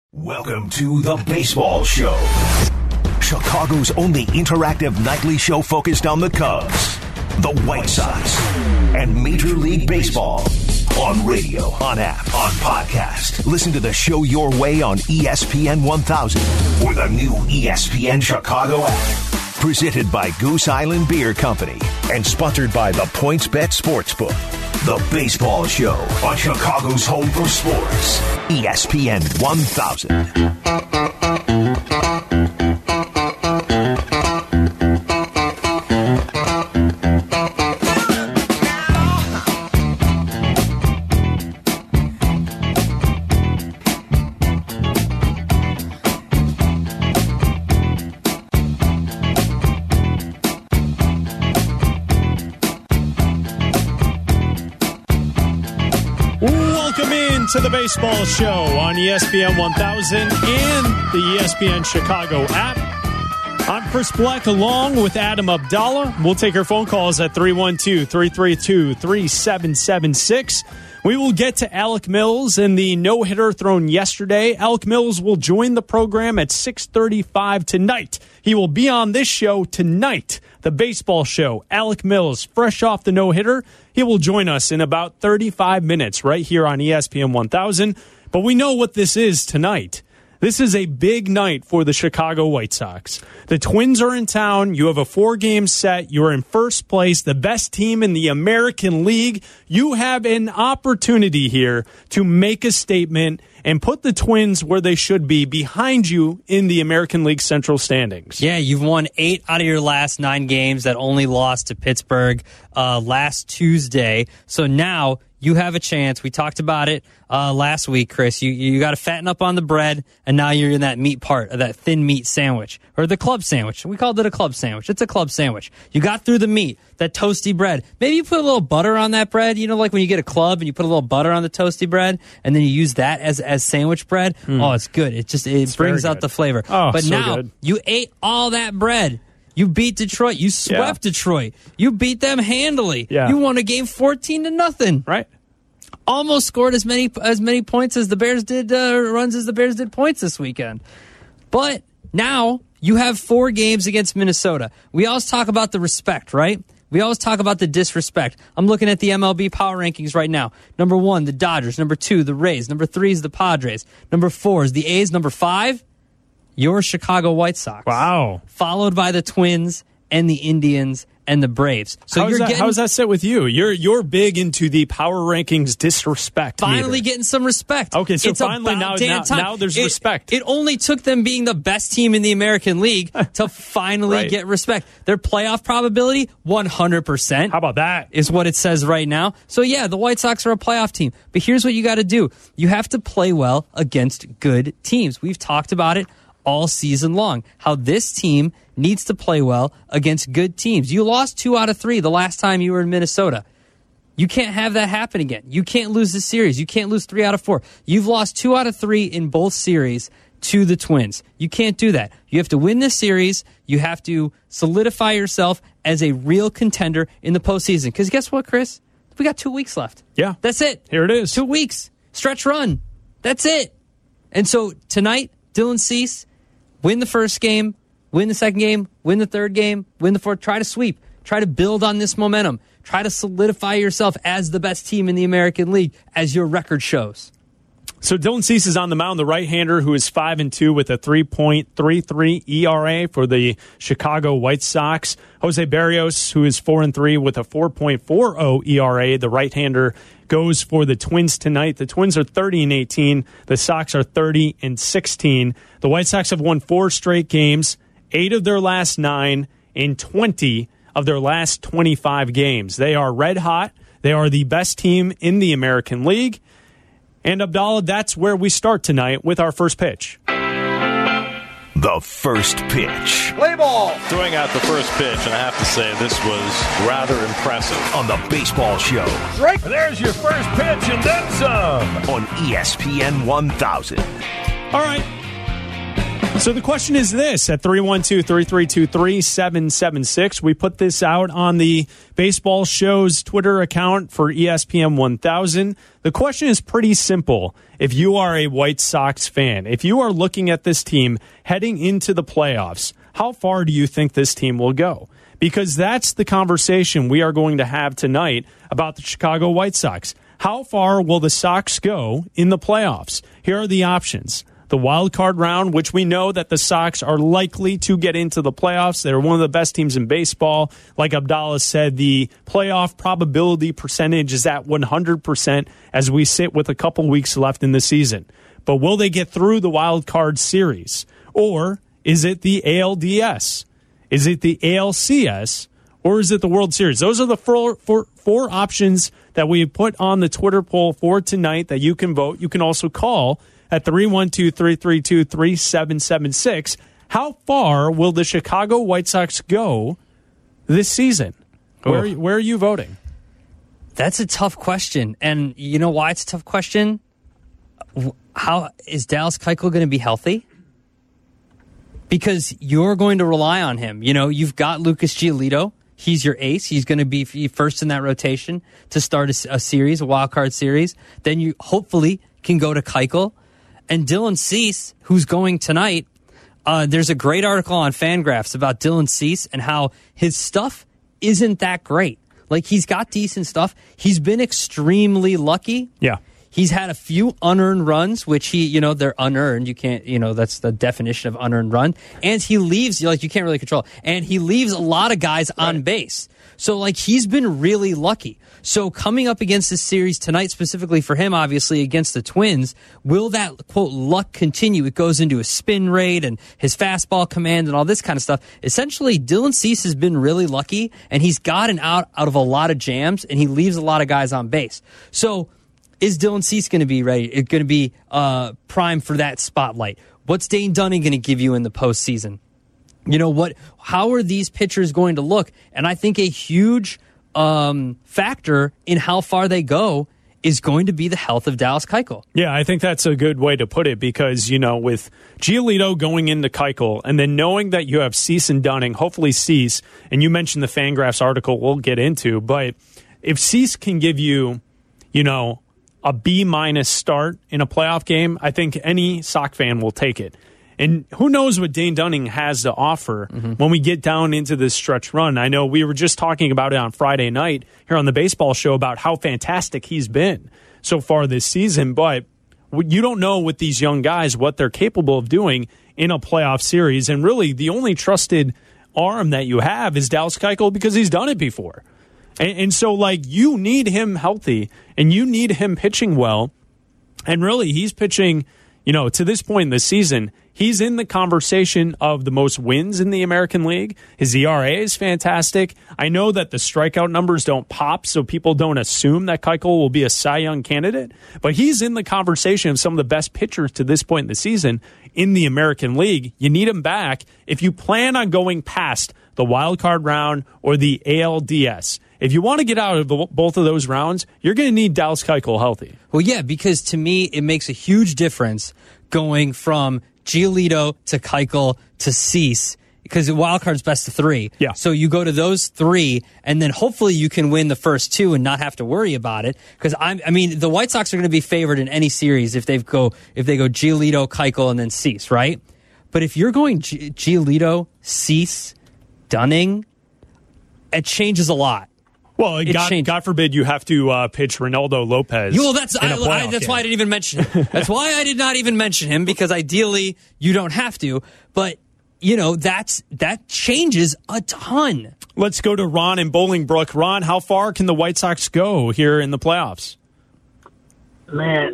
Welcome to The Baseball Show, Chicago's only interactive nightly show focused on the Cubs, the White Sox, and Major League Baseball. On radio, on app, on podcast. Listen to the show your way on ESPN 1000 or the new ESPN Chicago app. Presented by Goose Island Beer Company and sponsored by the PointsBet Sportsbook. The Baseball Show on Chicago's home for sports. ESPN 1000. To the Baseball Show on ESPN 1000 and the ESPN Chicago app. I'm Chris Black along with Adam Abdallah. We'll take your phone calls at 312-332-3776. We will get to Alec Mills and the no-hitter thrown yesterday. Alec Mills will join the program at 6:35 tonight. He will be on this show tonight, the Baseball Show. Alec Mills, fresh off the no-hitter. He will join us in about 35 minutes right here on ESPN 1000. But we know what this is tonight. This is a big night for the Chicago White Sox. The Twins are in town. You have a 4-game set. You're in first place, the best team in the American League. You have an opportunity here to make a statement and put the Twins where they should be, behind you in the American League Central standings. Yeah, you've won 8 out of your last 9 games. That only lost to Pittsburgh last Tuesday. So now you have a chance. We talked about it last week, Chris. You got to fatten up on the bread, and now you're in that meat part of that thin meat sandwich, or the club sandwich. We called it a club sandwich. It's a club sandwich. You got through the meat, that toasty bread. Maybe you put a little butter on that bread. You know, like when you get a club and you put a little butter on the toasty bread, and then you use that as sandwich bread. Oh, it's good. It brings out the flavor. Oh, but so now good. you ate all that bread. You beat Detroit. You swept Detroit. You beat them handily. Yeah. You won a game 14-0. Right. Almost scored as many points as the Bears did, runs as the Bears did points this weekend. But now you have 4 games against Minnesota. We always talk about the respect, right? We always talk about the disrespect. I'm looking at the MLB power rankings right now. Number 1, the Dodgers. Number 2, the Rays. Number 3 is the Padres. Number 4 is the A's. Number 5, your Chicago White Sox. Wow. Followed by the Twins and the Indians and the Braves. So how does that sit with you? You're big into the power rankings disrespect. Finally getting some respect. Okay, so it's finally now there's respect. It only took them being the best team in the American League to finally get respect. Their playoff probability, 100%. How about that? Is what it says right now. So yeah, the White Sox are a playoff team. But here's what you got to do. You have to play well against good teams. We've talked about it all season long, how this team needs to play well against good teams. You lost 2 out of 3 the last time you were in Minnesota. You can't have that happen again. You can't lose the series. You can't lose 3 out of 4. You've lost 2 out of 3 in both series to the Twins. You can't do that. You have to win this series. You have to solidify yourself as a real contender in the postseason. Because guess what, Chris? We got 2 weeks left. Yeah. That's it. Here it is. 2 weeks. Stretch run. That's it. And so tonight, Dylan Cease, win the first game, win the second game, win the third game, win the fourth. Try to sweep. Try to build on this momentum. Try to solidify yourself as the best team in the American League, as your record shows. So Dylan Cease is on the mound, the right-hander who is 5-2 with a 3.33 ERA for the Chicago White Sox. Jose Barrios, who is 4-3 with a 4.40 ERA. The right-hander goes for the Twins tonight. The Twins are 30-18. The Sox are 30-16. The White Sox have won 4 straight games, 8 of their last 9, and 20 of their last 25 games. They are red hot. They are the best team in the American League. And Abdallah, that's where we start tonight with our first pitch. The first pitch. Play ball. Throwing out the first pitch, and I have to say this was rather impressive. On the Baseball Show. Strike. There's your first pitch and then some. On ESPN 1000. All right. So the question is this at 312-332-3776. We put this out on the Baseball Show's Twitter account for ESPN 1000. The question is pretty simple. If you are a White Sox fan, if you are looking at this team heading into the playoffs, how far do you think this team will go? Because that's the conversation we are going to have tonight about the Chicago White Sox. How far will the Sox go in the playoffs? Here are the options. The wild card round, which we know that the Sox are likely to get into the playoffs. They're one of the best teams in baseball. Like Abdallah said, the playoff probability percentage is at 100% as we sit with a couple weeks left in the season. But will they get through the wild card series? Or is it the ALDS? Is it the ALCS? Or is it the World Series? Those are the four options that we put on the Twitter poll for tonight that you can vote. You can also call at 312-332-3776. How far will the Chicago White Sox go this season? Where are you voting? That's a tough question. And you know why it's a tough question? How is Dallas Keuchel going to be healthy? Because you're going to rely on him. You know, you've got Lucas Giolito. He's your ace. He's going to be first in that rotation to start a series, a wild card series. Then you hopefully can go to Keuchel. And Dylan Cease, who's going tonight, there's a great article on Fangraphs about Dylan Cease and how his stuff isn't that great. Like, he's got decent stuff. He's been extremely lucky. Yeah. He's had a few unearned runs, which they're unearned. You can't, that's the definition of unearned run. And he leaves, you can't really control. And he leaves a lot of guys on base. So, he's been really lucky. So, coming up against this series tonight, specifically for him, obviously, against the Twins, will that, quote, luck continue? It goes into his spin rate and his fastball command and all this kind of stuff. Essentially, Dylan Cease has been really lucky, and he's gotten out of a lot of jams, and he leaves a lot of guys on base. So, is Dylan Cease going to be ready? It's going to be prime for that spotlight? What's Dane Dunning going to give you in the postseason? How are these pitchers going to look? And I think a huge factor in how far they go is going to be the health of Dallas Keuchel. Yeah, I think that's a good way to put it because, with Giolito going into Keuchel and then knowing that you have Cease and Dunning, hopefully Cease, and you mentioned the Fangraphs article we'll get into, but if Cease can give you, a B- start in a playoff game, I think any Sox fan will take it. And who knows what Dane Dunning has to offer when we get down into this stretch run. I know we were just talking about it on Friday night here on the Baseball Show about how fantastic he's been so far this season. But you don't know with these young guys what they're capable of doing in a playoff series. And really, the only trusted arm that you have is Dallas Keuchel because he's done it before. And so, you need him healthy and you need him pitching well. And really, he's pitching, to this point in the season, he's in the conversation of the most wins in the American League. His ERA is fantastic. I know that the strikeout numbers don't pop, so people don't assume that Keuchel will be a Cy Young candidate. But he's in the conversation of some of the best pitchers to this point in the season in the American League. You need him back if you plan on going past the wild card round or the ALDS. If you want to get out of both of those rounds, you're going to need Dallas Keuchel healthy. Well, yeah, because to me, it makes a huge difference going from Giolito to Keuchel to Cease, because the wild card's best of three. Yeah. So you go to those three, and then hopefully you can win the first two and not have to worry about it. Because the White Sox are going to be favored in any series if they go Giolito, Keuchel, and then Cease, right? But if you're going Giolito, Cease, Dunning, it changes a lot. Well, God forbid you have to pitch Reynaldo Lopez. Well, that's why I didn't even mention him. That's why I did not even mention him, because ideally you don't have to. But, that changes a ton. Let's go to Ron in Bolingbrook. Ron, how far can the White Sox go here in the playoffs? Man,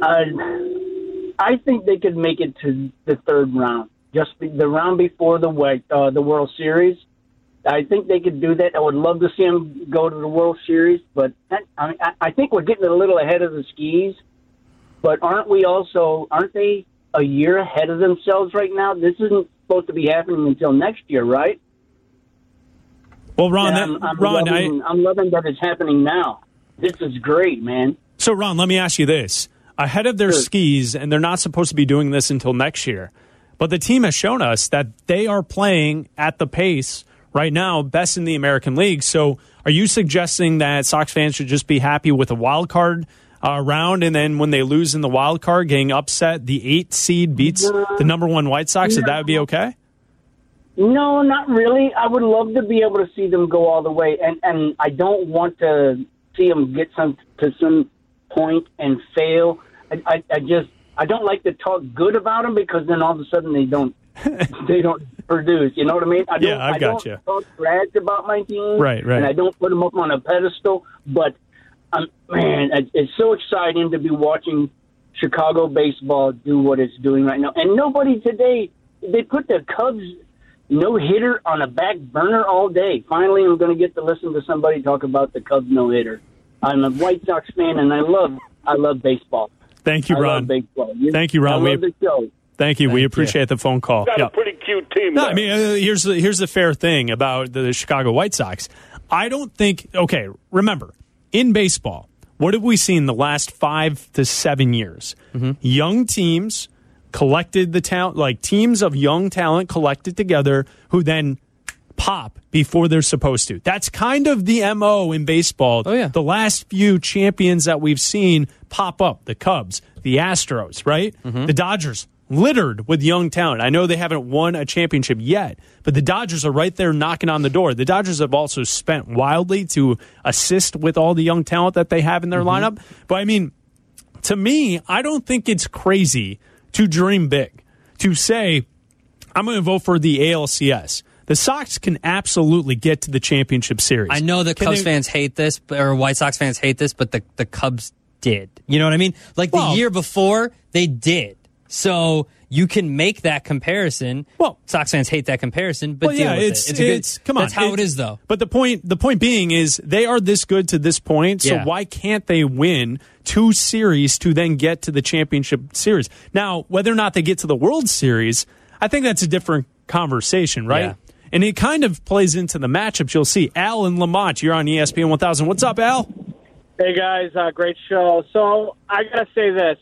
I think they could make it to the third round. Just the round before the World Series. I think they could do that. I would love to see them go to the World Series, but I think we're getting a little ahead of the skis. But aren't they a year ahead of themselves right now? This isn't supposed to be happening until next year, right? Well, Ron, I'm loving that it's happening now. This is great, man. So, Ron, let me ask you this. Ahead of their skis, and they're not supposed to be doing this until next year, But the team has shown us that they are playing at the pace right now, best in the American League. So are you suggesting that Sox fans should just be happy with a wild card round, and then when they lose in the wild card, getting upset, the 8 seed beats the number 1 White Sox, that would be okay? No, not really. I would love to be able to see them go all the way, and I don't want to see them get to some point and fail. I don't like to talk good about them, because then all of a sudden they don't produce. You know what I mean? I don't talk trash about my team, right, and I don't put them up on a pedestal. But man, it's so exciting to be watching Chicago baseball do what it's doing right now. And nobody today, they put the Cubs no-hitter on a back burner all day. Finally, I'm going to get to listen to somebody talk about the Cubs no-hitter. I'm a White Sox fan, and I love baseball. Thank you, Ron. I love baseball. Thank you, Ron. I love the show. Thank you. We appreciate the phone call. Got a pretty cute team. No, I mean, here's the fair thing about the Chicago White Sox. I don't think. Okay, remember, in baseball, what have we seen the last 5 to 7 years? Mm-hmm. Young teams collected the talent, like teams of young talent collected together, who then pop before they're supposed to. That's kind of the MO in baseball. Oh, yeah. The last few champions that we've seen pop up, the Cubs, the Astros, right? Mm-hmm. The Dodgers, littered with young talent. I know they haven't won a championship yet, but the Dodgers are right there knocking on the door. The Dodgers have also spent wildly to assist with all the young talent that they have in their lineup. But I mean, to me, I don't think it's crazy to dream big, to say, I'm going to vote for the ALCS. The Sox can absolutely get to the championship series. I know the Cubs fans hate this, or White Sox fans hate this, but the Cubs did. You know what I mean? Like the year before, they did. So you can make that comparison. Well, Sox fans hate that comparison, but deal with it. Come on, that's how it is, though. But the point being is they are this good to this point. So why can't they win 2 series to then get to the championship series? Now, whether or not they get to the World Series, I think that's a different conversation, right? Yeah. And it kind of plays into the matchups. You'll see Al and Lamont. You're on ESPN 1000. What's up, Al? Hey guys, great show. So I gotta say this.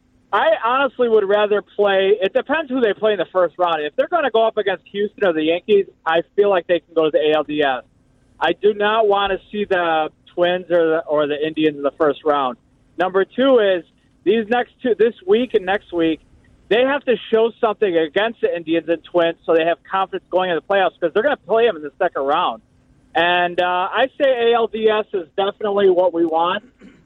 I honestly would rather play. It depends who they play in the first round. If they're going to go up against Houston or the Yankees, I feel like they can go to the ALDS. I do not want to see the Twins or the Indians in the first round. Number 2 is this week and next week, they have to show something against the Indians and Twins so they have confidence going into the playoffs, because they're going to play them in the second round. And I say ALDS is definitely what we want.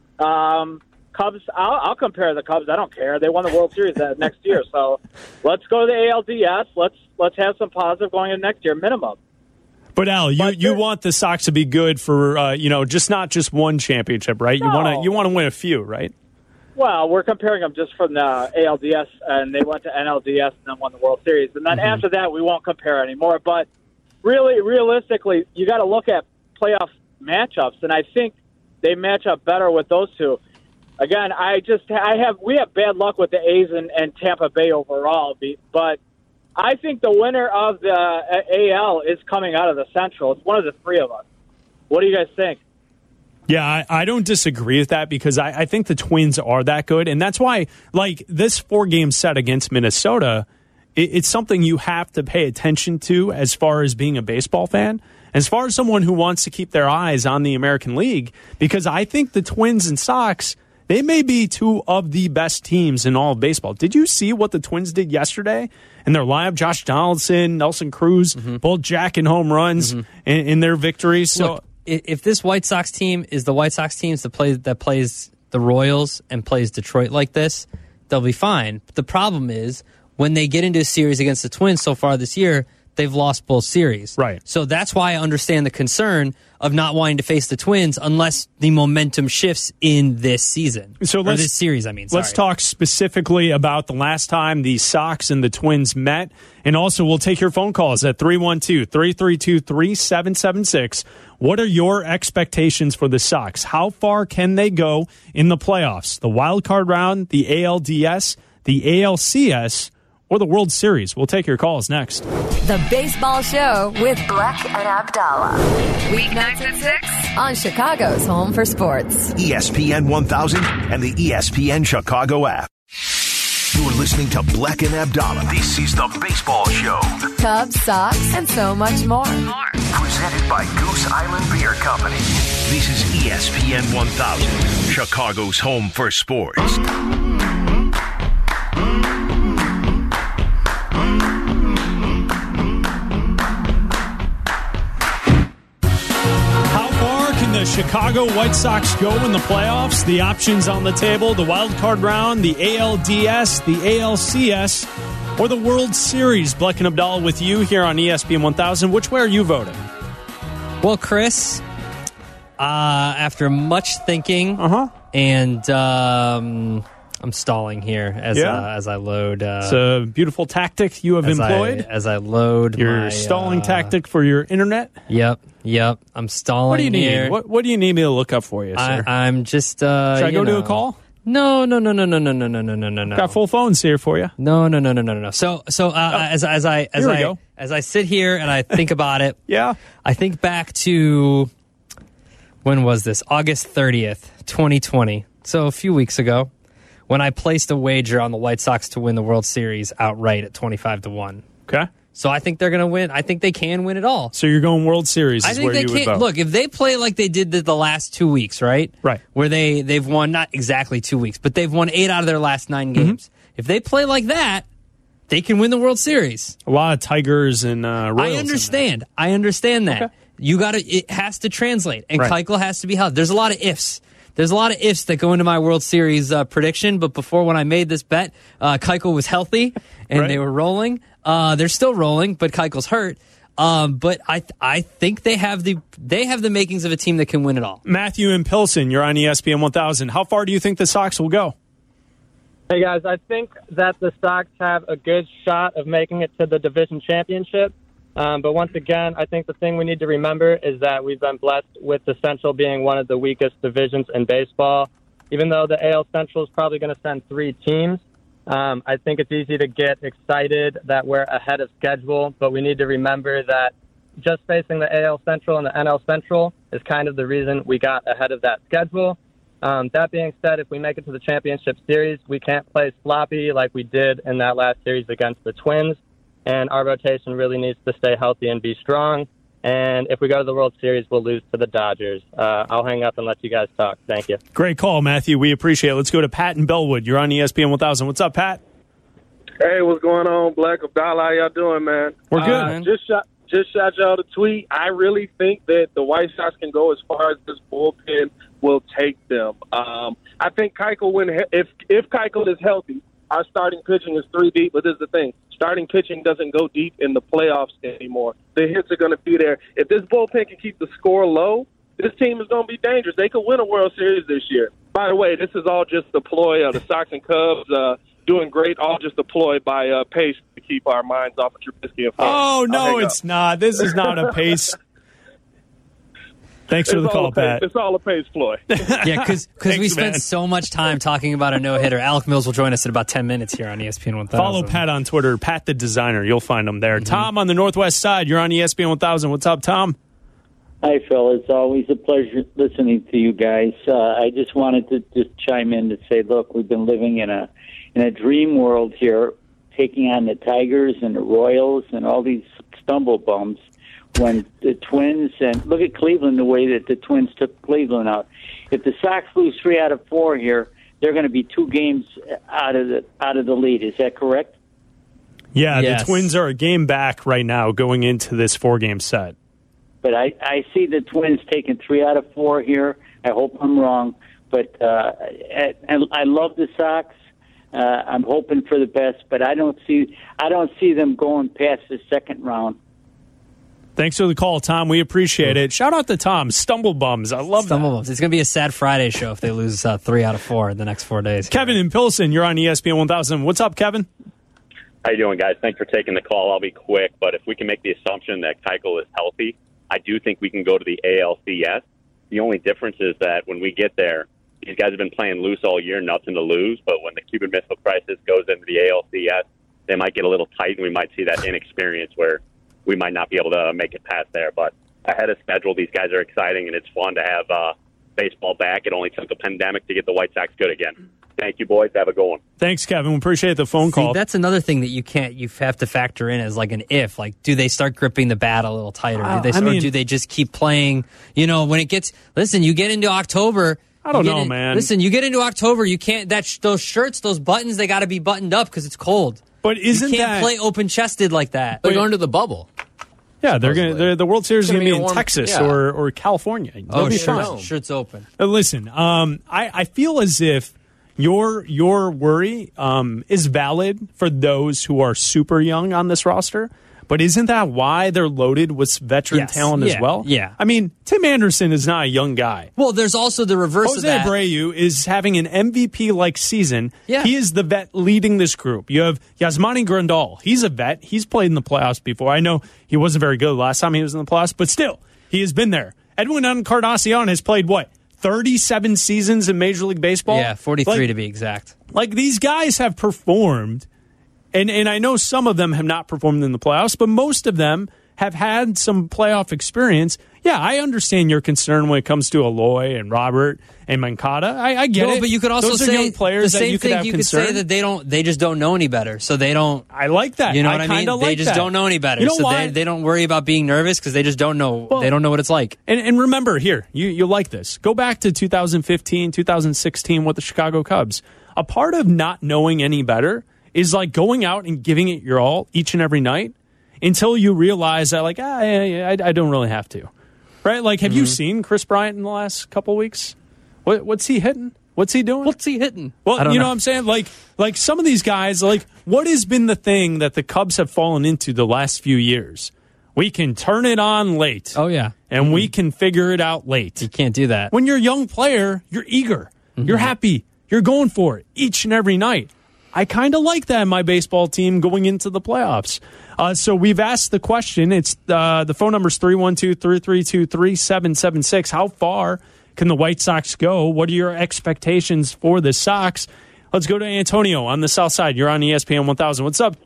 Cubs, I'll compare the Cubs. I don't care. They won the World Series next year. So let's go to the ALDS. Let's have some positive going in next year, minimum. But Al, you want the Sox to be good for just not just one championship, right? No. You want to win a few, right? Well, we're comparing them just from the ALDS, and they went to NLDS and then won the World Series. And then after that, we won't compare anymore. But really, realistically, you got to look at playoff matchups, and I think they match up better with those two. Again, we have bad luck with the A's and Tampa Bay overall, but I think the winner of the AL is coming out of the Central. It's one of the 3 of us. What do you guys think? Yeah, I don't disagree with that, because I think the Twins are that good. And that's why, like, this 4-game set against Minnesota, it's something you have to pay attention to as far as being a baseball fan, as far as someone who wants to keep their eyes on the American League, because I think the Twins and Sox, they may be 2 of the best teams in all of baseball. Did you see what the Twins did yesterday in their lineup? Josh Donaldson, Nelson Cruz, both jacking home runs in their victories. So. Look, if this White Sox team is the White Sox teams that plays the Royals and plays Detroit like this, they'll be fine. But the problem is when they get into a series against the Twins so far this year, they've lost both series. Right. So that's why I understand the concern of not wanting to face the Twins unless the momentum shifts in this season. So this series, Let's talk specifically about the last time the Sox and the Twins met. And also, we'll take your phone calls at 312-332-3776. What are your expectations for the Sox? How far can they go in the playoffs? The wild card round, the ALDS, the ALCS, or the World Series? We'll take your calls next. The Baseball Show with Bleck and Abdallah. Weeknights at 6 on Chicago's Home for Sports. ESPN 1000 and the ESPN Chicago app. You're listening to Black and Abdallah. This is the Baseball Show. Cubs, Sox, and so much more. Presented by Goose Island Beer Company. This is ESPN 1000, Chicago's home for sports. The Chicago White Sox go in the playoffs. The options on the table: the wild card round, the ALDS, the ALCS, or the World Series. Black and Abdallah with you here on ESPN 1000. Which way are you voting? Well, Chris, after much thinking, and I'm stalling here as I load. It's a beautiful tactic you have employed. As I load your stalling tactic for your internet. Yep. I'm stalling. What do you need? Here. What do you need me to look up for you, sir? I'm just. Should I go to a call? No. Got full phones here for you. No. So as I sit here and I think about it, I think back to when was this? August 30th, 2020. So a few weeks ago, when I placed a wager on the White Sox to win the World Series outright at 25-1. Okay. So I think they're going to win. I think they can win it all. So you're going World Series. I think they can. Look, if they play like they did the last 2 weeks, right? Where they've won not exactly 2 weeks, but they've won 8 out of their last 9 games. If they play like that, they can win the World Series. A lot of Tigers and Royals. I understand that. Okay. It has to translate, and Keuchel has to be held. There's a lot of ifs. There's a lot of ifs that go into my World Series prediction, but before, when I made this bet, Keuchel was healthy and they were rolling. They're still rolling, but Keuchel's hurt. But I think they have the makings of a team that can win it all. Matthew and Pilsen, you're on ESPN 1000. How far do you think the Sox will go? Hey, guys, I think that the Sox have a good shot of making it to the division championship. But once again, I think the thing we need to remember is that we've been blessed with the Central being one of the weakest divisions in baseball. Even though the AL Central is probably going to send 3 teams, I think it's easy to get excited that we're ahead of schedule. But we need to remember that just facing the AL Central and the NL Central is kind of the reason we got ahead of that schedule. That being said, if we make it to the championship series, we can't play sloppy like we did in that last series against the Twins. And our rotation really needs to stay healthy and be strong. And if we go to the World Series, we'll lose to the Dodgers. I'll hang up and let you guys talk. Thank you. Great call, Matthew. We appreciate it. Let's go to Pat in Bellwood. You're on ESPN 1000. What's up, Pat? Hey, what's going on, Black Abdallah? How y'all doing, man? We're good. Just shot y'all the tweet. I really think that the White Sox can go as far as this bullpen will take them. I think Keuchel, if Keuchel is healthy, our starting pitching is 3 deep, but this is the thing. Starting pitching doesn't go deep in the playoffs anymore. The hits are going to be there. If this bullpen can keep the score low, this team is going to be dangerous. They could win a World Series this year. By the way, this is all just the ploy of the Sox and Cubs doing great, all just a ploy by Pace to keep our minds off of Trubisky and Fox. Oh, no, it's not. This is not a Pace. Thanks for the call, Pat. It's all a Pace ploy. Yeah, because we spent so much time talking about a no-hitter. Alec Mills will join us in about 10 minutes here on ESPN 1000. Follow Pat on Twitter, Pat the Designer. You'll find him there. Tom on the Northwest side. You're on ESPN 1000. What's up, Tom? Hi, Phil. It's always a pleasure listening to you guys. I just wanted to just chime in to say, look, we've been living in a dream world here, taking on the Tigers and the Royals and all these stumble bums. When the Twins, and look at Cleveland, the way that the Twins took Cleveland out. If the Sox lose 3 out of 4 here, they're going to be 2 games out of the lead. Is that correct? Yeah, yes. The Twins are a game back right now going into this 4-game set. But I see the Twins taking 3 out of 4 here. I hope I'm wrong, but I love the Sox. I'm hoping for the best, but I don't see them going past the second round. Thanks for the call, Tom. We appreciate it. Shout out to Tom. Stumble bums. I love Stumble bums. It's going to be a sad Friday show if they lose 3 out of 4 in the next 4 days. Kevin in Pilsen, you're on ESPN 1000. What's up, Kevin? How you doing, guys? Thanks for taking the call. I'll be quick, but if we can make the assumption that Keuchel is healthy, I do think we can go to the ALCS. The only difference is that when we get there, these guys have been playing loose all year, nothing to lose, but when the Cuban Missile Crisis goes into the ALCS, they might get a little tight, and we might see that inexperience where we might not be able to make it past there. But ahead of schedule, these guys are exciting, and it's fun to have baseball back. It only took the pandemic to get the White Sox good again. Thank you, boys. Have a good one. Thanks, Kevin. We appreciate the phone call. See, that's another thing that you have to factor in as like an if. Like, do they start gripping the bat a little tighter? Or do they just keep playing? You know, when it gets, listen, you get into October. I don't know, man. Listen, you get into October, you can't, those shirts, those buttons, they got to be buttoned up because it's cold. But you can't play open-chested like that. They're going to the bubble. Yeah, the World Series is going to be in Texas yeah. or California. Oh, shirts open. Listen, I feel as if your worry is valid for those who are super young on this roster. But isn't that why they're loaded with veteran talent as well? Yeah. I mean, Tim Anderson is not a young guy. Well, there's also the reverse of that. Jose Abreu is having an MVP-like season. Yeah. He is the vet leading this group. You have Yasmani Grandal. He's a vet. He's played in the playoffs before. I know he wasn't very good last time he was in the playoffs, but still, he has been there. Edwin Encarnacion has played, 37 seasons in Major League Baseball? Yeah, 43 to be exact. Like, these guys have performed. And I know some of them have not performed in the playoffs, but most of them have had some playoff experience. Yeah, I understand your concern when it comes to Aloy and Robert and Mancada. I get it. But you could also Those say are young players the same that you could thing. have You concern. could say that they just don't know any better, so they don't. I like that. You know what I mean? They just don't know any better, You know so why? they don't worry about being nervous because they just don't know. They don't know what it's like. And remember, here, you like this. Go back to 2015, 2016 with the Chicago Cubs. A part of not knowing any better is like going out and giving it your all each and every night until you realize that, like, I don't really have to. Right? Like, have you seen Chris Bryant in the last couple of weeks? What's he hitting? What's he doing? What's he hitting? Well, you know what I'm saying? Like some of these guys, like, what has been the thing that the Cubs have fallen into the last few years? We can turn it on late. Oh, yeah. And we can figure it out late. You can't do that. When you're a young player, you're eager. You're happy. You're going for it each and every night. I kind of like that in my baseball team going into the playoffs. So we've asked the question. It's the phone number is 312-332-3776. How far can the White Sox go? What are your expectations for the Sox? Let's go to Antonio on the south side. You're on ESPN 1000. What's up?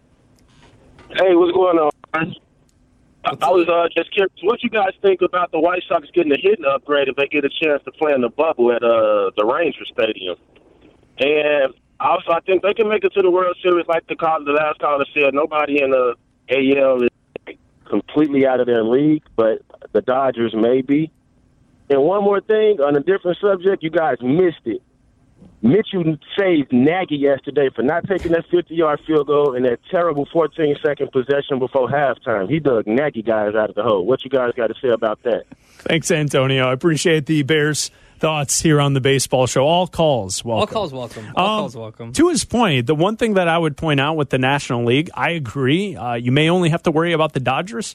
Hey, what's going on? I was just curious, what you guys think about the White Sox getting a hitting upgrade if they get a chance to play in the bubble at the Rangers Stadium? And also, I think they can make it to the World Series like the last caller said. Nobody in the AL is completely out of their league, but the Dodgers may be. And one more thing, on a different subject, you guys missed it. Mitchell saved Nagy yesterday for not taking that 50-yard field goal in that terrible 14-second possession before halftime. He dug Nagy guys out of the hole. What you guys got to say about that? Thanks, Antonio. I appreciate the Bears thoughts here on the baseball show. All calls welcome. All calls welcome. All calls welcome. To his point, the one thing that I would point out with the National League, I agree. You may only have to worry about the Dodgers.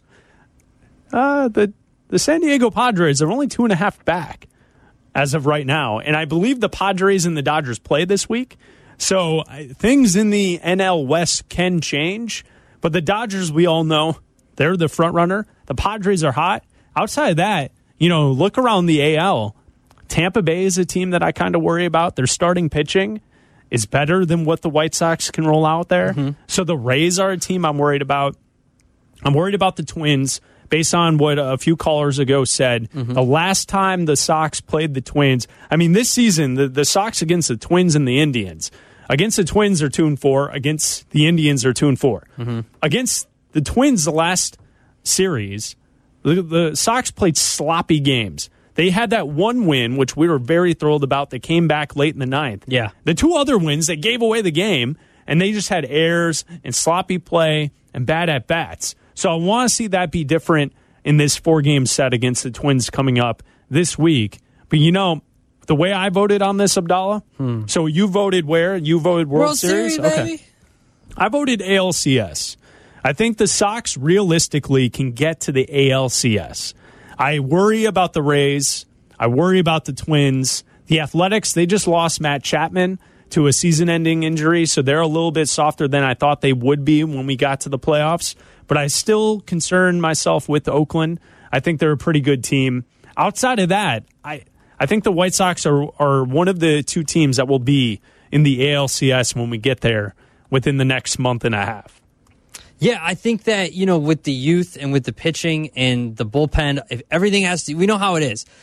The San Diego Padres are only 2.5 back as of right now. And I believe the Padres and the Dodgers play this week. So things in the NL West can change. But the Dodgers, we all know, they're the front runner. The Padres are hot. Outside of that, look around the AL. Tampa Bay is a team that I kind of worry about. Their starting pitching is better than what the White Sox can roll out there. Mm-hmm. So the Rays are a team I'm worried about. I'm worried about the Twins based on what a few callers ago said. Mm-hmm. The last time the Sox played the Twins, I mean, this season, the Sox against the Twins and the Indians. Against the Twins are 2-4. Against the Indians are 2-4. Mm-hmm. Against the Twins, the last series, the Sox played sloppy games. They had that one win, which we were very thrilled about, that came back late in the ninth. Yeah. The two other wins, they gave away the game, and they just had errors and sloppy play and bad at-bats. So I want to see that be different in this 4-game set against the Twins coming up this week. But, the way I voted on this, Abdallah, so you voted where? You voted World Series? Baby. Okay. I voted ALCS. I think the Sox realistically can get to the ALCS. I worry about the Rays. I worry about the Twins. The Athletics, they just lost Matt Chapman to a season-ending injury, so they're a little bit softer than I thought they would be when we got to the playoffs. But I still concern myself with Oakland. I think they're a pretty good team. Outside of that, I think the White Sox are one of the two teams that will be in the ALCS when we get there within the next month and a half. Yeah, I think that, with the youth and with the pitching and the bullpen, if everything has to, we know how it is.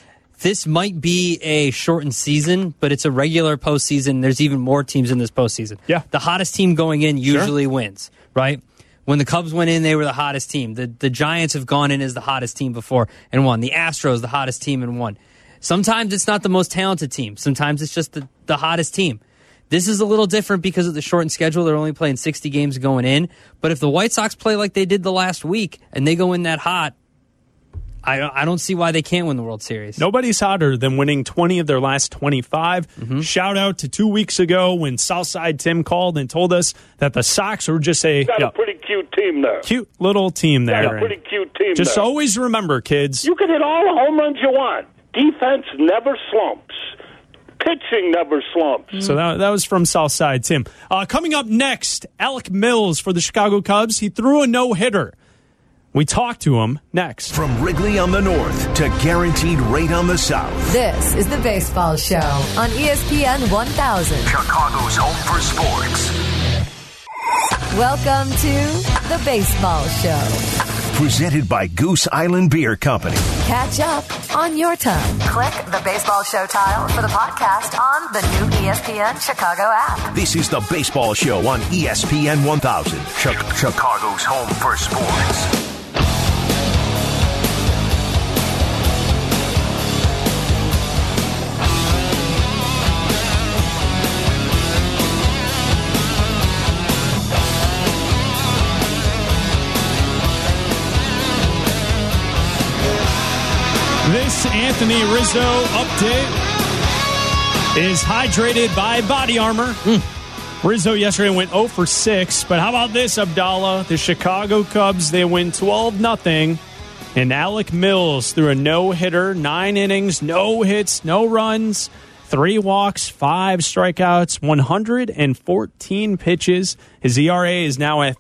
this might be a shortened season, but it's a regular postseason. There's even more teams in this postseason. Yeah. The hottest team going in usually wins, right? When the Cubs went in, they were the hottest team. The Giants have gone in as the hottest team before and won. The Astros, the hottest team, and won. Sometimes it's not the most talented team. Sometimes it's just the hottest team. This is a little different because of the shortened schedule. They're only playing 60 games going in. But if the White Sox play like they did the last week and they go in that hot, I don't see why they can't win the World Series. Nobody's hotter than winning 20 of their last 25. Mm-hmm. Shout out to 2 weeks ago when Southside Tim called and told us that the Sox were just a pretty cute team there. Cute little team there. Got a pretty cute team Just there. always remember, kids. You can hit all the home runs you want. Defense never slumps. Pitching never slumps. So that was from Southside Tim. Coming up next, Alec Mills for the Chicago Cubs. He threw a no-hitter. We talked to him next. From Wrigley on the north to Guaranteed Rate on the south. This is the Baseball Show on ESPN 1000. Chicago's home for sports. Welcome to the Baseball Show. Presented by Goose Island Beer Company. Catch up on your time. Click the Baseball Show tile for the podcast on the new ESPN Chicago app. This is the Baseball Show on ESPN 1000. Chicago's home for sports. This Anthony Rizzo update is hydrated by Body Armor. Rizzo yesterday went 0 for 6, but how about this, Abdallah? The Chicago Cubs, they win 12-0, and Alec Mills threw a no-hitter, 9 innings, no hits, no runs, 3 walks, 5 strikeouts, 114 pitches. His ERA is now at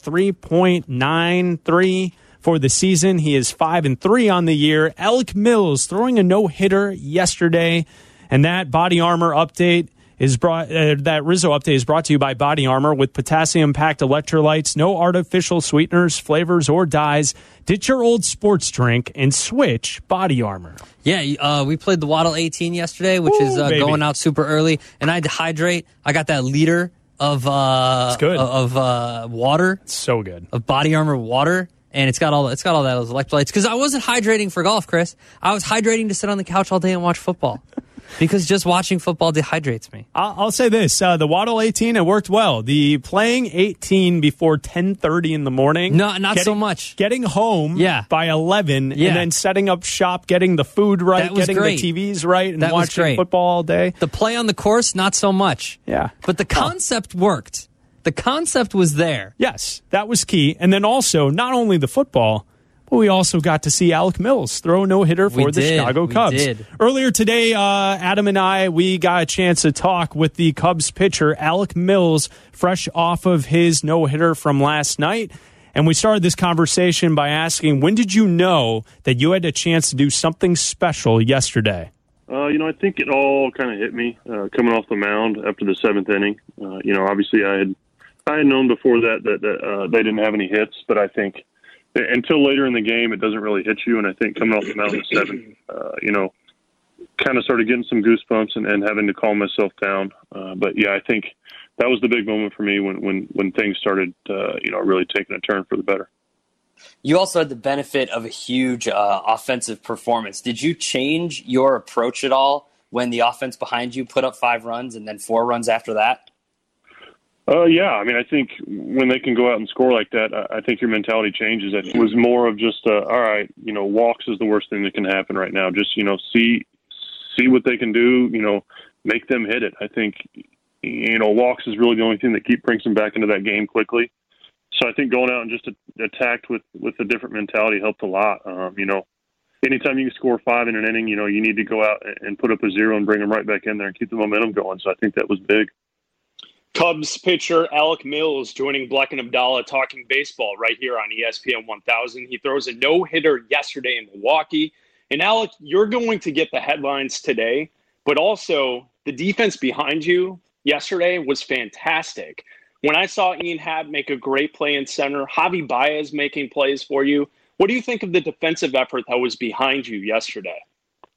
3.93. For the season, he is 5-3 on the year. Alec Mills throwing a no-hitter yesterday, and that Body Armor update is that Rizzo update is brought to you by Body Armor with potassium-packed electrolytes, no artificial sweeteners, flavors, or dyes. Ditch your old sports drink and switch Body Armor. Yeah, we played the Waddle 18 yesterday, which is going out super early, and I had to hydrate. I got that liter of water. It's so good. Of Body Armor water. And it's got all those electrolytes. Because I wasn't hydrating for golf, Chris. I was hydrating to sit on the couch all day and watch football. Because just watching football dehydrates me. I'll say this. The Waddle 18, it worked well. The playing 18 before 10:30 in the morning. No, not so much. Getting home by 11 and then setting up shop, getting the food right, getting great. the TVs right, and that watching football all day. The play on the course, not so much. Yeah. But the concept worked. The concept was there. Yes, that was key. And then also, not only the football, but we also got to see Alec Mills throw a no-hitter for the Chicago Cubs. Did. Earlier today, Adam and I, we got a chance to talk with the Cubs pitcher, Alec Mills, fresh off of his no-hitter from last night. And we started this conversation by asking, when did you know that you had a chance to do something special yesterday? I think it all kind of hit me coming off the mound after the 7th inning. Obviously I had known before that they didn't have any hits, but I think until later in the game, it doesn't really hit you. And I think coming off the mound at 7, kind of started getting some goosebumps and having to calm myself down. But yeah, I think that was the big moment for me when things started, really taking a turn for the better. You also had the benefit of a huge offensive performance. Did you change your approach at all when the offense behind you put up 5 runs and then 4 runs after that? Yeah. I mean, I think when they can go out and score like that, I think your mentality changes. It was more of just, all right, walks is the worst thing that can happen right now. Just, see what they can do, make them hit it. I think, walks is really the only thing that brings them back into that game quickly. So I think going out and just attacked with a different mentality helped a lot. Anytime you can score 5 in an inning, you need to go out and put up a 0 and bring them right back in there and keep the momentum going. So I think that was big. Cubs pitcher Alec Mills joining Black and Abdallah talking baseball right here on ESPN 1000. He throws a no-hitter yesterday in Milwaukee. And Alec, you're going to get the headlines today, but also the defense behind you yesterday was fantastic. When I saw Ian Happ make a great play in center, Javi Baez making plays for you, what do you think of the defensive effort that was behind you yesterday?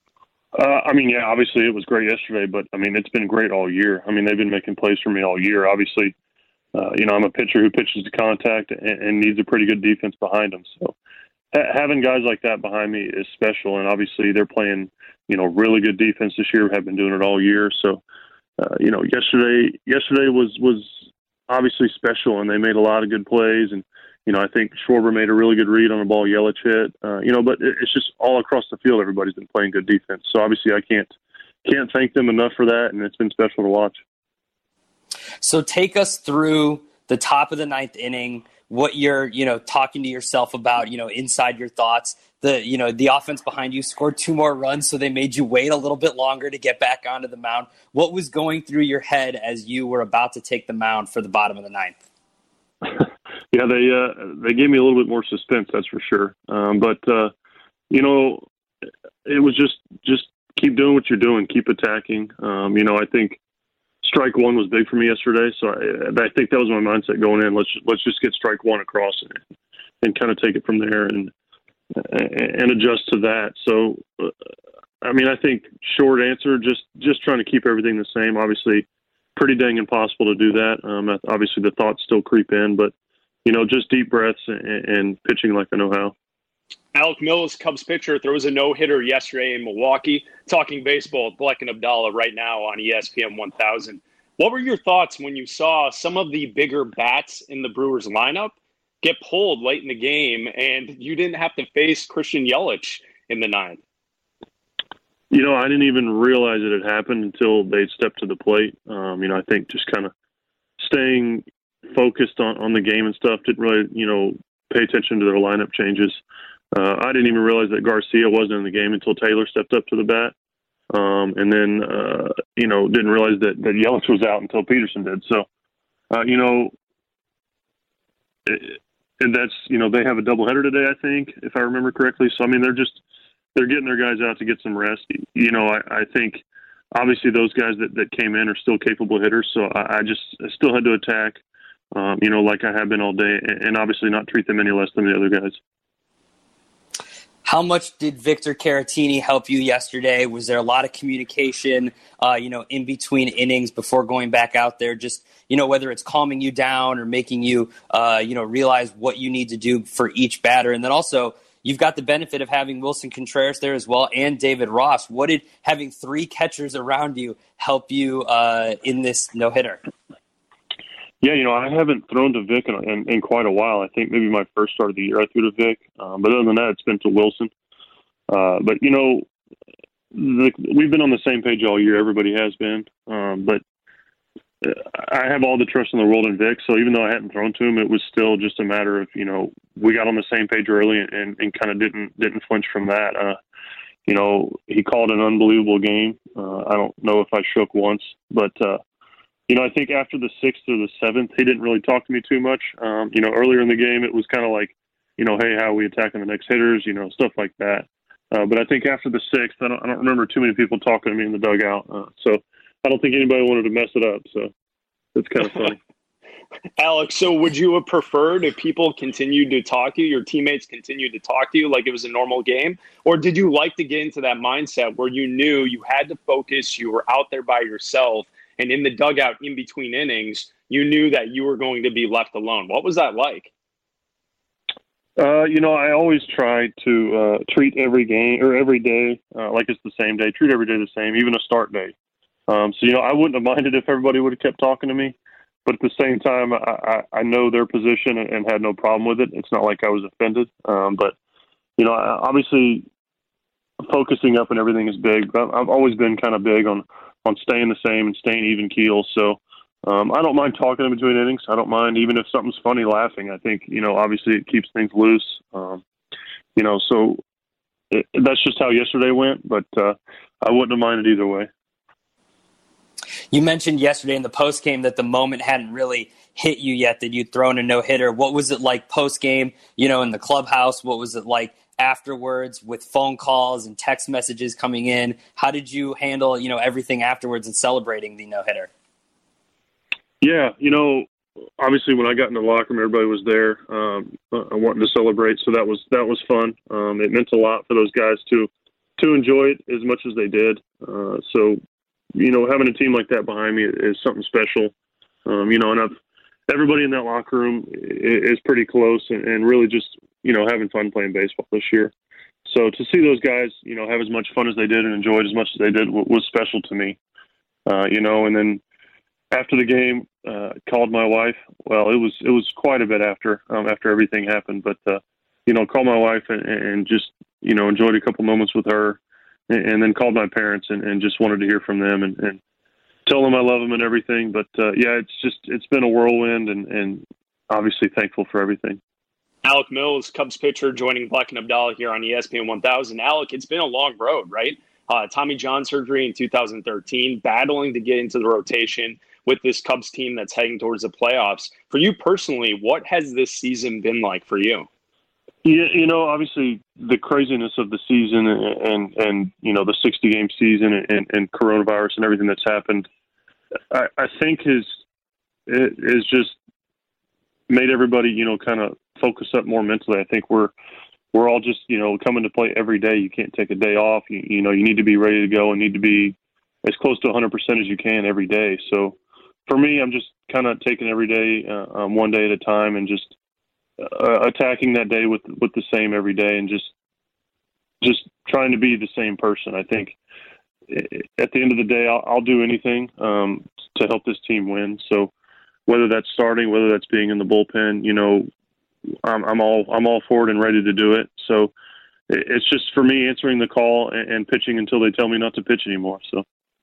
I mean, yeah, obviously it was great yesterday, but I mean, it's been great all year. I mean, they've been making plays for me all year. Obviously, I'm a pitcher who pitches to contact and needs a pretty good defense behind him. So having guys like that behind me is special. And obviously they're playing, really good defense this year, have been doing it all year. So, yesterday was obviously special, and they made a lot of good plays. And, I think Schwarber made a really good read on a ball Yelich hit, but it's just all across the field. Everybody's been playing good defense. So obviously I can't thank them enough for that. And it's been special to watch. So take us through the top of the ninth inning, what you're, talking to yourself about, inside your thoughts. The offense behind you scored 2 more runs, so they made you wait a little bit longer to get back onto the mound. What was going through your head as you were about to take the mound for the bottom of the ninth? Yeah, they gave me a little bit more suspense, that's for sure. But it was just keep doing what you're doing, keep attacking. I think strike one was big for me yesterday, so I think that was my mindset going in. Let's just get strike one across and kind of take it from there and adjust to that. So, I think short answer, just trying to keep everything the same. Obviously, pretty dang impossible to do that. Obviously, the thoughts still creep in, but just deep breaths and pitching like I know how. Alec Mills, Cubs pitcher, throws a no-hitter yesterday in Milwaukee. Talking baseball with Bleck and Abdallah right now on ESPN 1000. What were your thoughts when you saw some of the bigger bats in the Brewers lineup get pulled late in the game and you didn't have to face Christian Yelich in the ninth? I didn't even realize it had happened until they stepped to the plate. I think just kind of staying focused on the game and stuff, didn't really, pay attention to their lineup changes. I didn't even realize that Garcia wasn't in the game until Taylor stepped up to the bat. And then, didn't realize that Yelich was out until Peterson did. So, and that's, they have a doubleheader today, I think, if I remember correctly. So, they're getting their guys out to get some rest. I think obviously those guys that came in are still capable hitters. So I still had to attack, like I have been all day, and obviously not treat them any less than the other guys. How much did Victor Caratini help you yesterday? Was there a lot of communication, in between innings before going back out there? Just, whether it's calming you down or making you, realize what you need to do for each batter. And then also, you've got the benefit of having Wilson Contreras there as well and David Ross. What did having 3 catchers around you help you in this no-hitter? Yeah, I haven't thrown to Vic in quite a while. I think maybe my first start of the year I threw to Vic. But other than that, it's been to Wilson. But, we've been on the same page all year. Everybody has been. But I have all the trust in the world in Vic. So even though I hadn't thrown to him, it was still just a matter of, we got on the same page early and kind of didn't flinch from that. He called an unbelievable game. I don't know if I shook once, but, I think after the 6th or the 7th, he didn't really talk to me too much. Earlier in the game, it was kind of like, hey, how are we attacking the next hitters, stuff like that. But I think after the 6th, I don't remember too many people talking to me in the dugout. So I don't think anybody wanted to mess it up. So it's kind of funny. Alex, so would you have preferred if people continued to talk to you, your teammates continued to talk to you like it was a normal game? Or did you like to get into that mindset where you knew you had to focus, you were out there by yourself, and in the dugout in between innings, you knew that you were going to be left alone? What was that like? I always try to treat every game or every day like it's the same day. Treat every day the same, even a start day. I wouldn't have minded if everybody would have kept talking to me. But at the same time, I know their position and had no problem with it. It's not like I was offended. But obviously focusing up and everything is big. I've always been kind of big on staying the same and staying even keel. So I don't mind talking in between innings. I don't mind, even if something's funny, laughing. I think, obviously it keeps things loose. So that's just how yesterday went. But I wouldn't have minded either way. You mentioned yesterday in the postgame that the moment hadn't really hit you yet, that you'd thrown a no-hitter. What was it like postgame, in the clubhouse? What was it like afterwards with phone calls and text messages coming in? How did you handle, everything afterwards and celebrating the no-hitter? Yeah, obviously when I got in the locker room, everybody was there. I wanted to celebrate, so that was fun. It meant a lot for those guys to to enjoy it as much as they did. So, having a team like that behind me is something special. And everybody in that locker room is pretty close and really just, having fun playing baseball this year. So to see those guys, have as much fun as they did and enjoy it as much as they did was special to me. And then after the game, called my wife. Well, it was quite a bit after everything happened, but called my wife and just enjoyed a couple moments with her, and then called my parents and just wanted to hear from them and tell them I love them and everything. But it's been a whirlwind, and obviously thankful for everything. Alec Mills, Cubs pitcher, joining Black and Abdallah here on ESPN 1000. Alec, it's been a long road, right? Tommy John surgery in 2013, battling to get into the rotation with this Cubs team that's heading towards the playoffs. For you personally, what has this season been like for you? Yeah, obviously the craziness of the season and the 60-game season and coronavirus and everything that's happened, I think is just made everybody, kind of focus up more mentally. I think we're all just, coming to play every day. You can't take a day off. You need to be ready to go and need to be as close to 100% as you can every day. So for me, I'm just kind of taking every day, one day at a time, and just attacking that day with the same every day, and just trying to be the same person. I think at the end of the day, I'll do anything to help this team win. So whether that's starting, whether that's being in the bullpen, I'm all for it and ready to do it. So it's just for me answering the call and pitching until they tell me not to pitch anymore. So.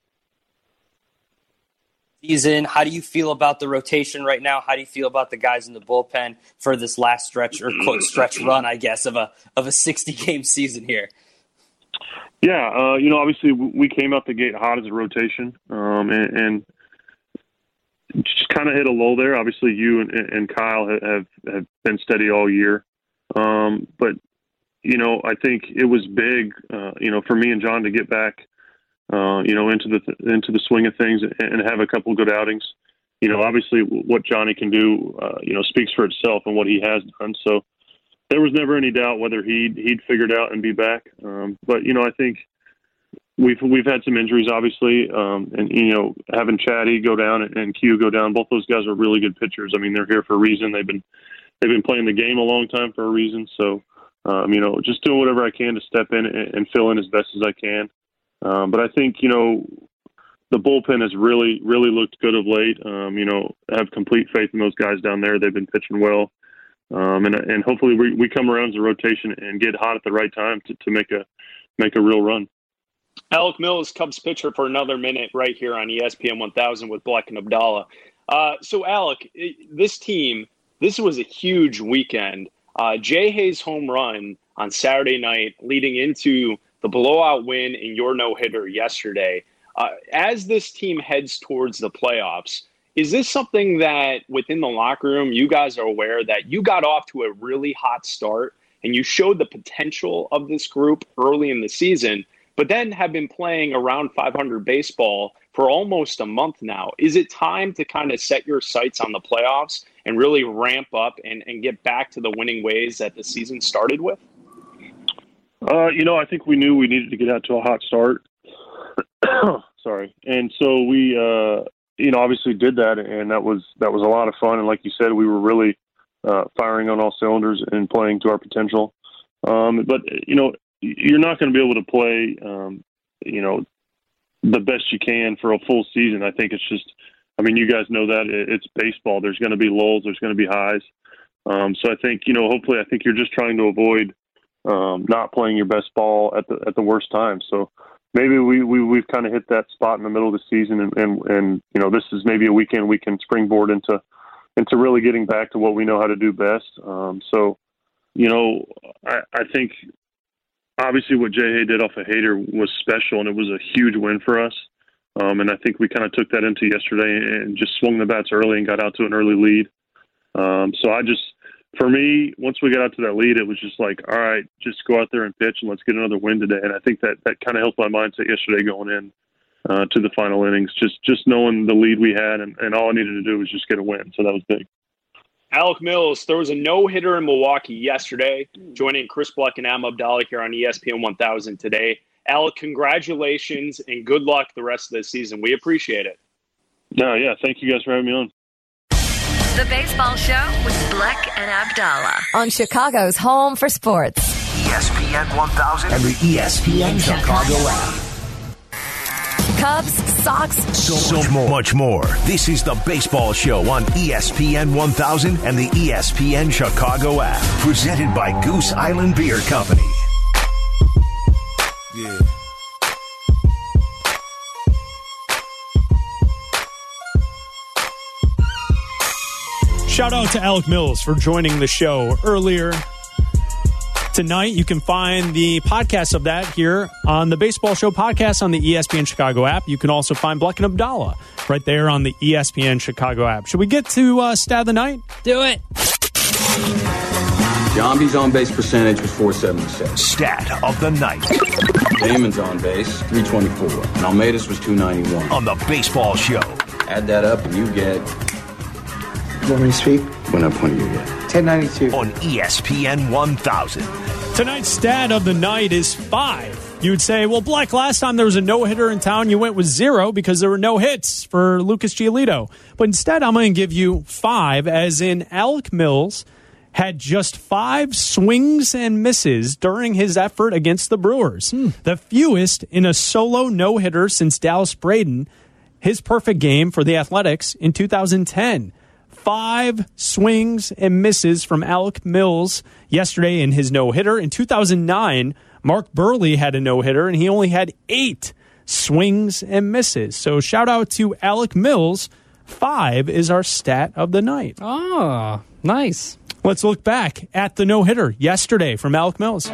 Season, how do you feel about the rotation right now? How do you feel about the guys in the bullpen for this last stretch, or quote stretch run, I guess, of a 60-game season here? Yeah, obviously we came out the gate hot as a rotation, and just kind of hit a lull there. Obviously, you and Kyle have been steady all year, but I think it was big, for me and John to get back. Into the swing of things and have a couple good outings. Obviously what Johnny can do, speaks for itself and what he has done. So there was never any doubt whether he'd figured out and be back. But I think we've had some injuries, obviously, and having Chatty go down and Q go down. Both those guys are really good pitchers. I mean, they're here for a reason. They've been playing the game a long time for a reason. So just doing whatever I can to step in and fill in as best as I can. But I think, the bullpen has really, really looked good of late. I have complete faith in those guys down there. They've been pitching well. And hopefully we come around as a rotation and get hot at the right time to make a real run. Alec Mills, Cubs pitcher, for another minute right here on ESPN 1000 with Black and Abdallah. So Alec, this was a huge weekend. Jay Hayes' home run on Saturday night leading into the blowout win in your no-hitter yesterday. As this team heads towards the playoffs, is this something that within the locker room you guys are aware that you got off to a really hot start and you showed the potential of this group early in the season, but then have been playing around 500 baseball for almost a month now? Is it time to kind of set your sights on the playoffs and really ramp up and get back to the winning ways that the season started with? I think we knew we needed to get out to a hot start. Sorry. And so we, obviously did that, and that was a lot of fun. And like you said, we were really firing on all cylinders and playing to our potential. But, you're not going to be able to play, the best you can for a full season. I think it's just, you guys know that it's baseball. There's going to be lulls. There's going to be highs. So I think, hopefully, I think you're just trying to avoid not playing your best ball at the worst time. So maybe we've kind of hit that spot in the middle of the season, and this is maybe a weekend we can springboard into really getting back to what we know how to do best. So I think obviously what Jay Hay did off of Hader was special, and it was a huge win for us. And I think we kind of took that into yesterday and just swung the bats early and got out to an early lead. For me, once we got out to that lead, it was just like, all right, just go out there and pitch and let's get another win today. And I think that kind of helped my mindset yesterday going in to the final innings, just knowing the lead we had, and all I needed to do was just get a win. So that was big. Alec Mills throws a no-hitter in Milwaukee yesterday, joining Chris Bleck and Am Abdallah here on ESPN 1000 today. Alec, congratulations and good luck the rest of the season. We appreciate it. No, yeah, thank you guys for having me on. The Baseball Show with Bleck and Abdallah on Chicago's home for sports. ESPN 1000 and the ESPN Chicago app. Cubs, Sox, So much more. This is the Baseball Show on ESPN 1000 and the ESPN Chicago app. Presented by Goose Island Beer Company. Yeah. Shout out to Alec Mills for joining the show earlier tonight. You can find the podcast of that here on the Baseball Show podcast on the ESPN Chicago app. You can also find Bleck and Abdallah right there on the ESPN Chicago app. Should we get to stat of the night? Do it. Giambi's on-base percentage was .476. Stat of the night. Damon's on base, .324. And Almeida's was .291. On the Baseball Show. Add that up and you get... You want me to speak? What point do you get? 1092. On ESPN 1000. Tonight's stat of the night is 5. You would say, well, Bleck, last time there was a no-hitter in town, you went with 0 because there were no hits for Lucas Giolito. But instead, I'm going to give you 5, as in Alec Mills had just 5 swings and misses during his effort against the Brewers. The fewest in a solo no-hitter since Dallas Braden, his perfect game for the Athletics in 2010. 5 swings and misses from Alec Mills yesterday in his no-hitter. In 2009, Mark Burley had a no-hitter, and he only had 8 swings and misses. So shout out to Alec Mills. 5 is our stat of the night. Oh, nice. Let's look back at the no-hitter yesterday from Alec Mills.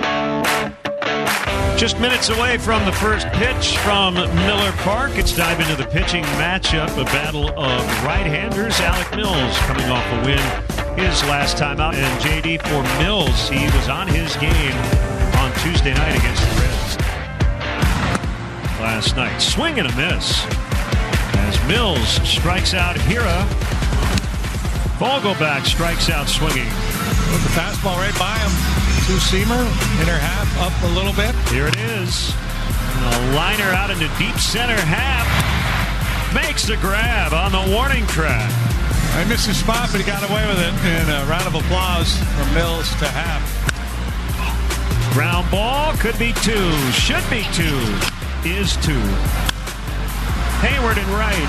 Just minutes away from the first pitch from Miller Park. It's dive into the pitching matchup, a battle of right-handers. Alec Mills coming off a win his last time out. And JD for Mills, he was on his game on Tuesday night against the Reds last night. Swing and a miss as Mills strikes out Hira. Vogelbach strikes out swinging. With the fastball right by him. Two-seamer, inner half, up a little bit. Here it is. A liner out into deep center half. Makes the grab on the warning track. I missed his spot, but he got away with it. And a round of applause from Mills to half. Ground ball, could be 2, should be 2, is 2. Hayward and right.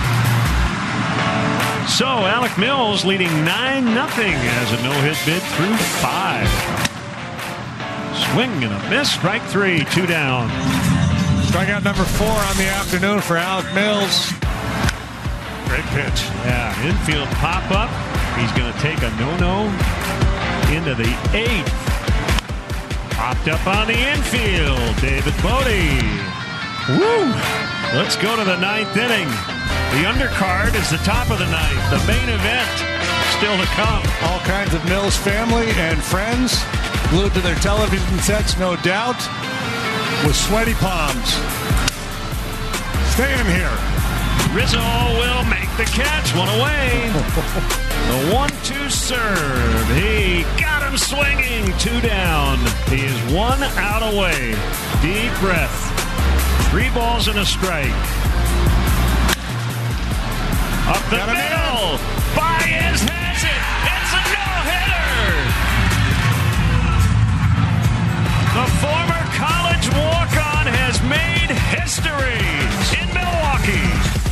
So Alec Mills leading 9-0 as a no-hit bid through 5. Swing and a miss, strike 3, 2 down. Strikeout number 4 on the afternoon for Alec Mills. Great pitch. Yeah, infield pop-up. He's going to take a no-no into the 8th. Popped up on the infield, David Bodie. Woo! Let's go to the 9th inning. The undercard is the top of the 9th. The main event still to come. All kinds of Mills family and friends glued to their television sets, no doubt, with sweaty palms. Stay in here. Rizzo will make the catch. One away. The 1-2 serve. He got him swinging. 2 down. He is 1 out away. Deep breath. 3 balls and a strike. Up the middle. Baez has it. It's a no-hitter. The former college walk-on has made history in Milwaukee.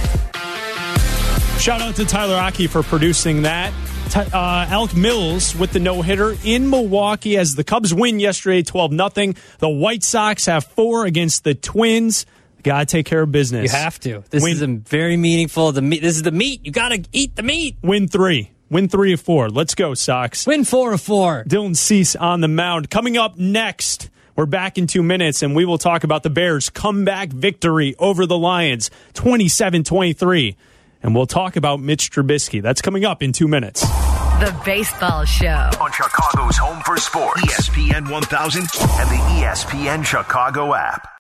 Shout out to Tyler Aki for producing that. Alec Mills with the no-hitter in Milwaukee as the Cubs win yesterday 12-0. The White Sox have 4 against the Twins. Got to take care of business. You have to. This is very meaningful. This is the meat. You got to eat the meat. Win 3. Win 3 of 4. Let's go, Sox. Win 4 of 4. Dylan Cease on the mound. Coming up next, we're back in 2 minutes, and we will talk about the Bears' comeback victory over the Lions, 27-23. And we'll talk about Mitch Trubisky. That's coming up in 2 minutes. The Baseball Show. On Chicago's home for sports, ESPN 1000 and the ESPN Chicago app.